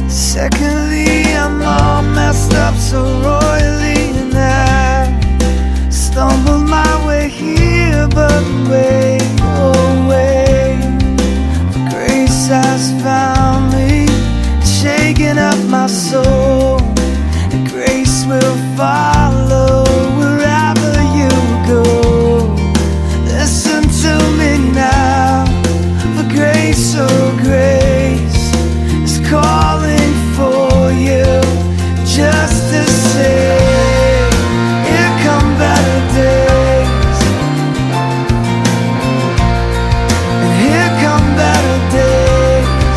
Secondly, I'm all messed up so royally, and I stumbled my way here, but wait, oh wait, grace has found me, shaking up my soul, and grace will follow wherever you go. Listen to me now, for grace, oh grace is calling for you, just to say, here come better days, and here come better days,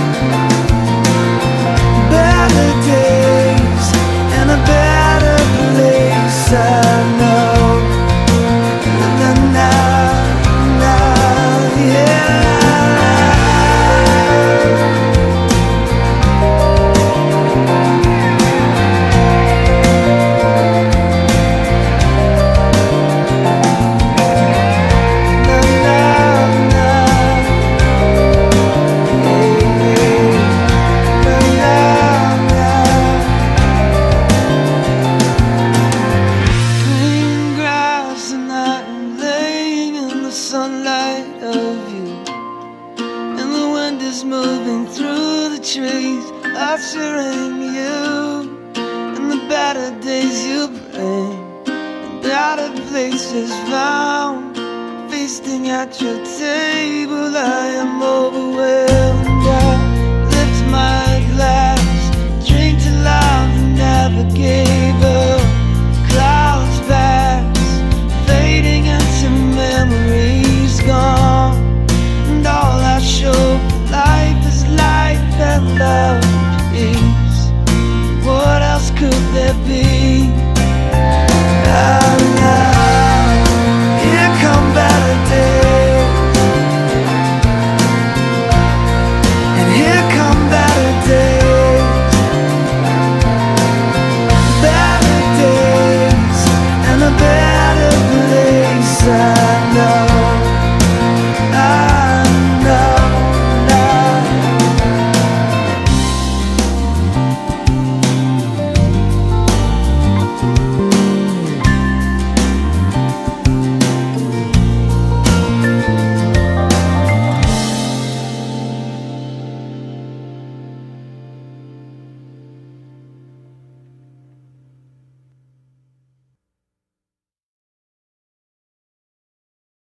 better days, and a better place, I know. Sunlight of you, and the wind is moving through the trees, ushering you in the better days you bring, and better places found. Feasting at your table, I am overwhelmed. I lift my glass, drink to love and never gave up. Clouds pass, fading into memories gone, and all I show for life is life and love.